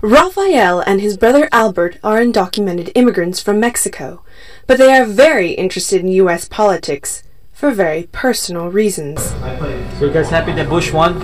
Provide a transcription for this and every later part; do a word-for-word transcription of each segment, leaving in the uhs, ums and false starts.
Rafael and his brother Albert are undocumented immigrants from Mexico, but they are very interested in U S politics for very personal reasons. So you guys happy that Bush won?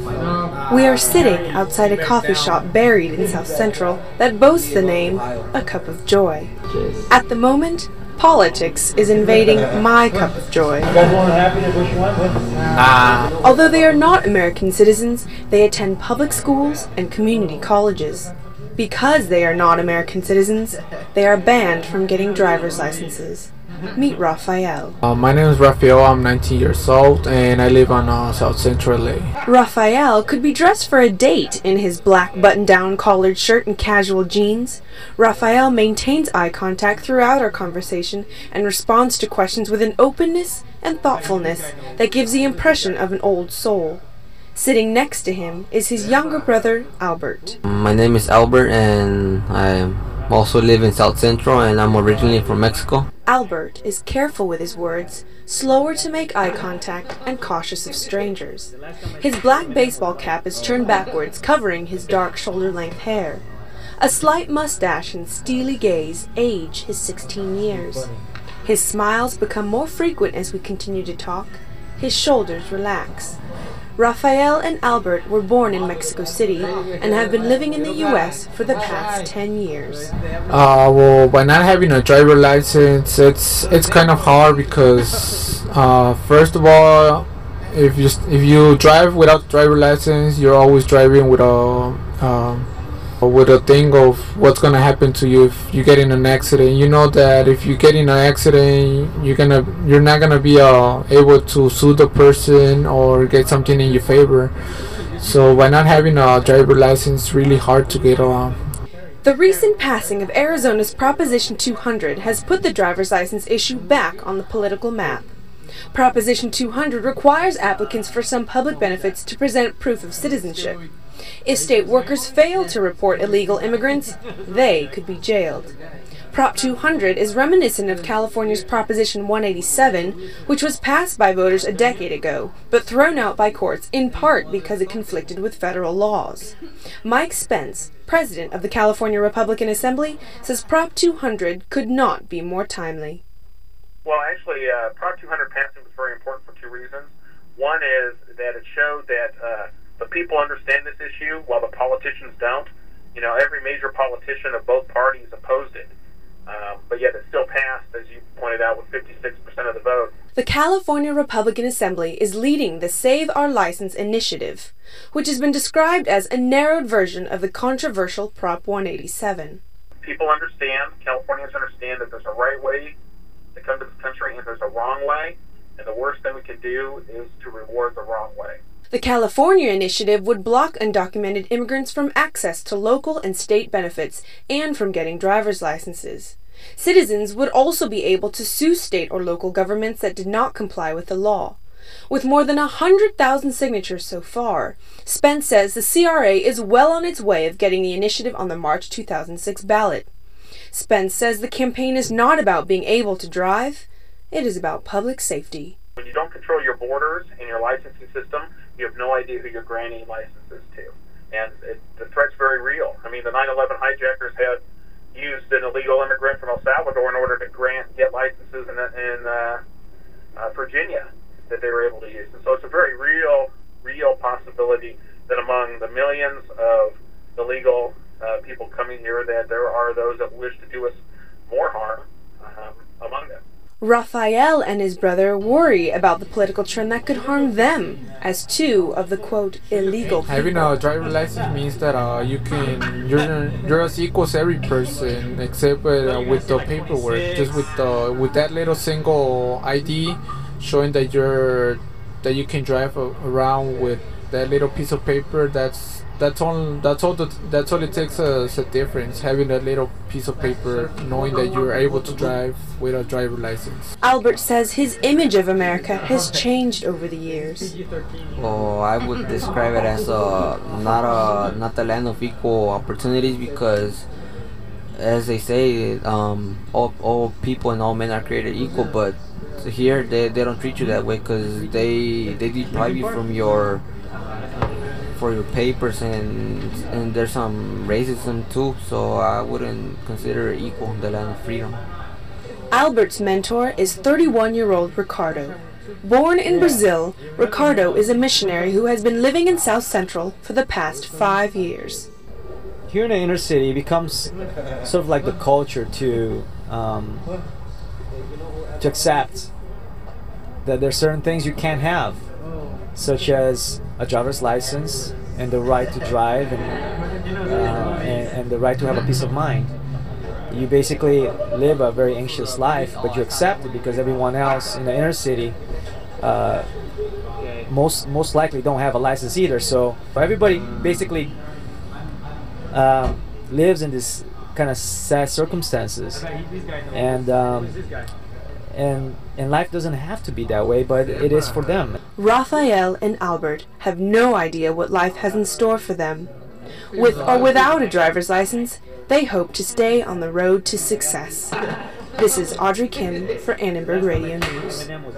We are sitting outside a coffee shop buried in South Central that boasts the name A Cup of Joy. At the moment, politics is invading my cup of joy. You guys weren't happy that Bush won? Nah. Although they are not American citizens, they attend public schools and community colleges. Because they are not American citizens, they are banned from getting driver's licenses. Meet Rafael. Uh, my name is Rafael, I'm nineteen years old, and I live on uh, South Central L A. Rafael could be dressed for a date in his black button-down collared shirt and casual jeans. Rafael maintains eye contact throughout our conversation and responds to questions with an openness and thoughtfulness that gives the impression of an old soul. Sitting next to him is his younger brother, Albert. My name is Albert, and I also live in South Central, and I'm originally from Mexico. Albert is careful with his words, slower to make eye contact, and cautious of strangers. His black baseball cap is turned backwards, covering his dark shoulder-length hair. A slight mustache and steely gaze age his sixteen years. His smiles become more frequent as we continue to talk. His shoulders relax. Rafael and Albert were born in Mexico City and have been living in the U S for the past ten years. Uh, well, by not having a driver license, it's it's kind of hard because uh, first of all, if you if you drive without driver license, you're always driving with a uh, with a thing of what's gonna happen to you if you get in an accident. You know that if you get in an accident, you're gonna you're not gonna be uh, able to sue the person or get something in your favor. So by not having a driver license, it's really hard to get on. The recent passing of Arizona's Proposition two hundred has put the driver's license issue back on the political map. Proposition two hundred requires applicants for some public benefits to present proof of citizenship. If state workers fail to report illegal immigrants, they could be jailed. Prop two hundred is reminiscent of California's Proposition one eighty-seven, which was passed by voters a decade ago, but thrown out by courts in part because it conflicted with federal laws. Mike Spence, president of the California Republican Assembly, says Prop two hundred could not be more timely. Well, actually, uh, Prop two hundred passing was very important for two reasons. One is that it showed that uh, the people understand this issue while the politicians don't. You know, every major politician of both parties opposed it. Um, but yet it still passed, as you pointed out, with fifty-six percent of the vote. The California Republican Assembly is leading the Save Our License initiative, which has been described as a narrowed version of the controversial Prop one eighty-seven. People understand, Californians understand that there's a right way to come to this country and there's a wrong way, and the worst thing we can do is to reward the wrong way. The California initiative would block undocumented immigrants from access to local and state benefits and from getting driver's licenses. Citizens would also be able to sue state or local governments that did not comply with the law. With more than one hundred thousand signatures so far, Spence says the C R A is well on its way of getting the initiative on the March two thousand six ballot. Spence says the campaign is not about being able to drive, it is about public safety. When you don't control your borders and your licensing system, you have no idea who you're granting licenses to. And it, the threat's very real. I mean, the nine eleven hijackers had used an illegal immigrant from El Salvador in order to grant get licenses in, in uh, uh, Virginia that they were able to use. And so it's a very real, real possibility that among the millions of illegal uh, people coming here, that there are those that wish to do us more harm um, among them. Rafael and his brother worry about the political trend that could harm them as two of the, quote, illegal people. Having a driver license means that uh, you can, you're, you're as equal as every person except with, uh, with the paperwork. Just with the, with that little single I D showing that you're, that you can drive a, around with that little piece of paper, that's That's all. That's all. The, that's all it takes as a difference. Having that little piece of paper, knowing that you're able to drive with a driver license. Albert says his image of America has changed over the years. Well, I would describe it as a not a not the land of equal opportunities, because, as they say, um, all all people and all men are created equal. But here, they they don't treat you that way, because they they deprive you from your for your papers, and and there's some racism too. So I wouldn't consider it equal the land of freedom. Albert's mentor is thirty-one-year-old Ricardo. Born in Brazil, Ricardo is a missionary who has been living in South Central for the past five years. Here in the inner city, it becomes sort of like the culture to um, to accept that there are certain things you can't have, such as a driver's license and the right to drive, and, uh, and, and the right to have a peace of mind. You basically live a very anxious life, but you accept it because everyone else in the inner city uh, most most likely don't have a license either. So everybody basically um, lives in this kind of sad circumstances, and um, and and life doesn't have to be that way, but it is for them. Raphael and Albert have no idea what life has in store for them. With or without a driver's license, they hope to stay on the road to success. This is Audrey Kim for Annenberg Radio News.